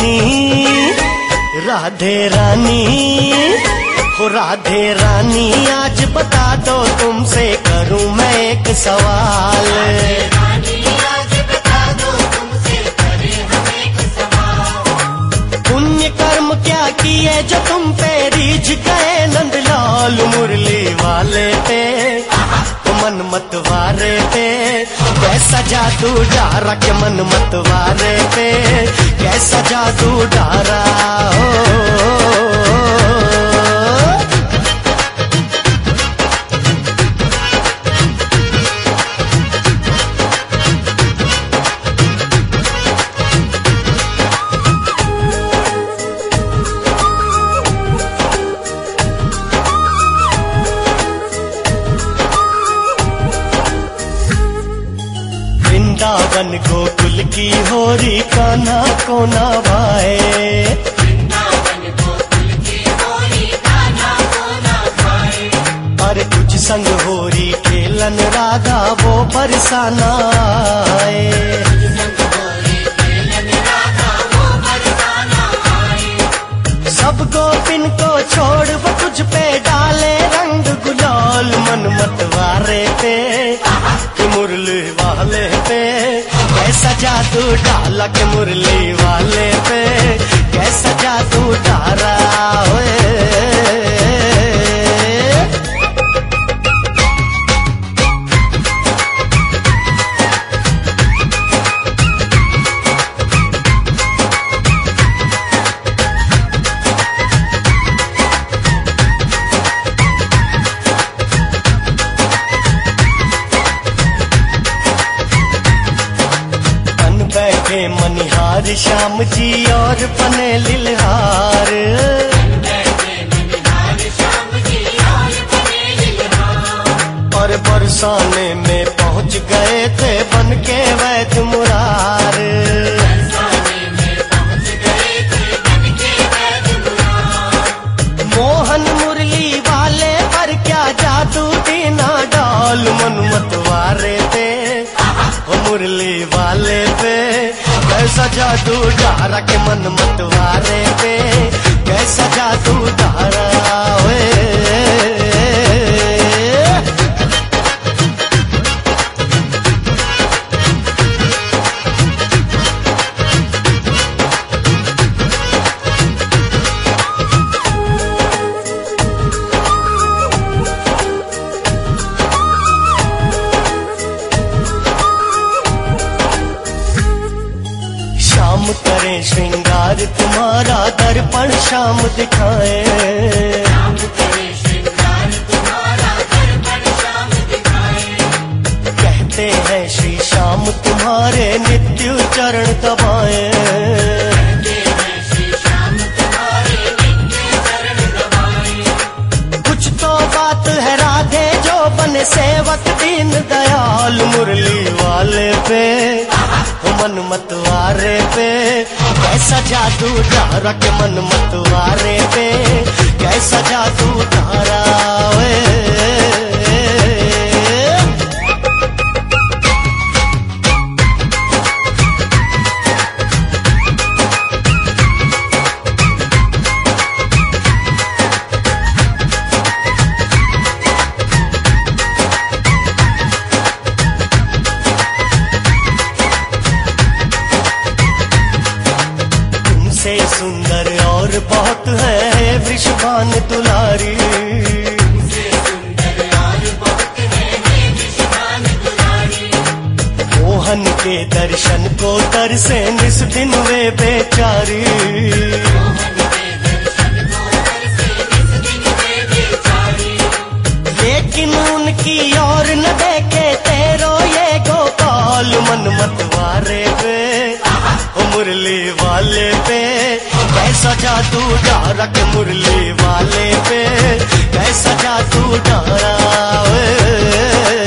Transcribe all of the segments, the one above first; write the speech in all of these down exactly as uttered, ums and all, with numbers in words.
रानी, राधे रानी, हो राधे रानी, आज बता दो तुमसे करूं मैं एक सवाल। राधे रानी, आज बता दो तुमसे करें हम एक सवाल। पुण्य कर्म क्या किए जो तुम पे रीझ गए नंदलाल मुरली वाले पे, मन मत वारे पे कैसा जादू डारा के मन मत वारे पे कैसा जादू डारा हो। वृंदावन गोकुल की होरी कान्हा को नवाए, वृंदावन गोकुल की होरी कान्हा को नवाए। अरे तुझ संग होरी खेलन राधा वो बरसाना आए, तुझ संग होरी खेलन राधा वो बरसाना आए। सब गोपिन को छोड़ वो तुझ पे डाले रंग गुलाल मन मत वारे पे मुरली वाले पे कैसा जादू डाला के मुरली वाले पे कैसा जादू डारा होए। बैठे मनिहार श्याम जी और बने लिलहार, और बरसाने में पहुंच गए थे बन के वैद मुरार। मोहन मुरली वाले पर क्या जादू दीना डाल मन मत वारे थे मुरली वाले पे कैसा जादू डारा के मन मत वारे पे कैसा जादू डारा हुए। करें श्रृंगार तुम्हारा दर्पण शाम दिखाए, शाम करें श्रृंगार तुम्हारा दर्पण शाम दिखाए। कहते हैं श्री श्याम तुम्हारे नित्य चरण दबाए, कहते हैं श्री श्याम तुम्हारे नित्य चरण दबाए। कुछ तो बात है राधे जो बने सेवक दीन दयाल मुरली वाले पे मन मत वारे पे कैसा जादू डारा के मन मत वारे पे कैसा जादू डारा वे। सुंदर और बहुत है वृषभान दुलारी, मोहन के दर्शन को तरसे निस दिन वे बेचारी। लेकिन उनकी और न देखे तेरो ये गोपाल मन मत वारे पे मुरली वाले पे कैसा जादू डारा के मुरली वाले पे कैसा जादू डारा वे।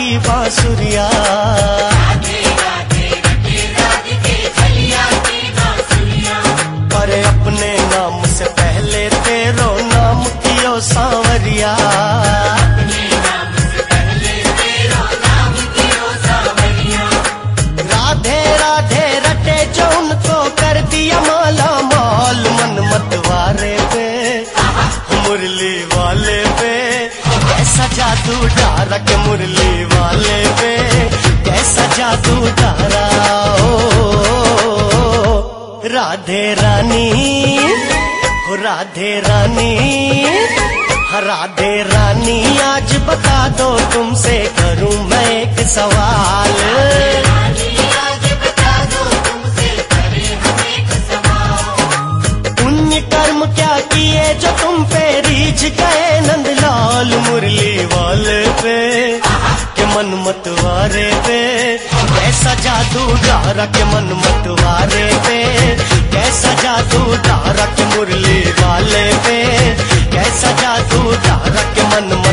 की बांसुरिया। अरे अपने नाम से पहले तेरो नाम कियो सांवरिया। राधे राधे रटे जो उनको कर दिया माला माल, मन मत वारे पे मुरली वाले पे कैसा जादू डारा के मुरली वाले पे कैसा जादू डारा। ओ राधे रानी हो राधे रानी, राधे रानी आज बता दो तुमसे करूं मैं एक सवाल। पुण्य कर्म क्या किए जो तुम पे रीझ गए नंदलाल मुरली वाले पे के मन मत वारे पे कैसा जादू डारा के मन मत वारे पे कैसा जादू डारा के मुरली वाले पे कैसा जादू डारा के मन